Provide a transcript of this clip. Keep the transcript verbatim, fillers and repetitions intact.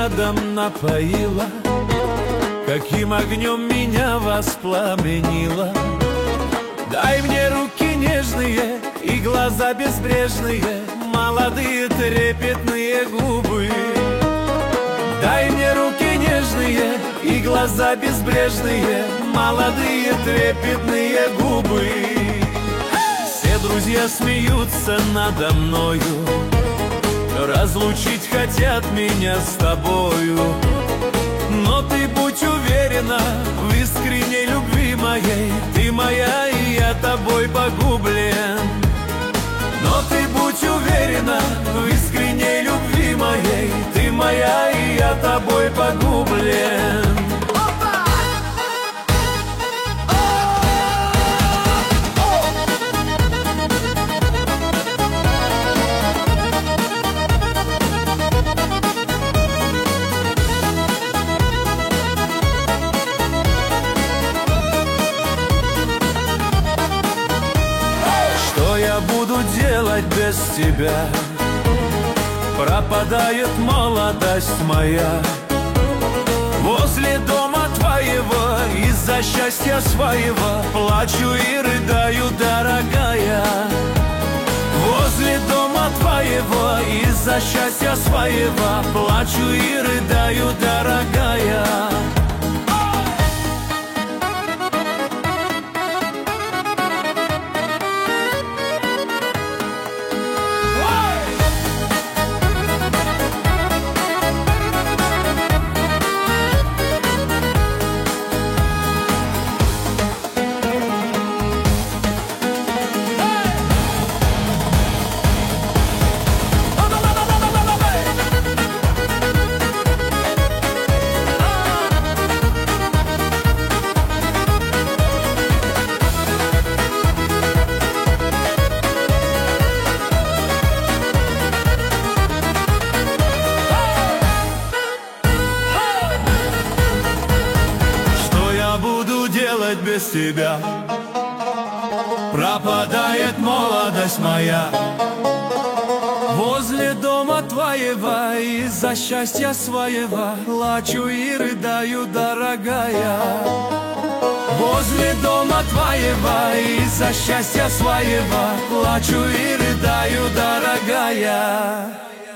ядом напоила, каким огнем меня воспламенила. Дай мне руки нежные и глаза безбрежные, молодые трепетные губы. Дай мне руки нежные и глаза безбрежные, молодые трепетные губы. Все друзья смеются надо мною, разлучить хотят меня с тобою. Но ты будь уверена в искренней любви моей, ты моя и я тобой погублен. Но ты будь уверена в искренней любви моей, ты моя и я тобой погублен. Буду делать без тебя, пропадает молодость моя. Возле дома твоего из-за счастья своего плачу и рыдаю, дорогая. Возле дома твоего из-за счастья своего плачу и рыдаю, дорогая. Без тебя пропадает молодость моя. Возле дома твоего из-за счастья своего плачу и рыдаю, дорогая. Возле дома твоего из-за счастья своего плачу и рыдаю, дорогая.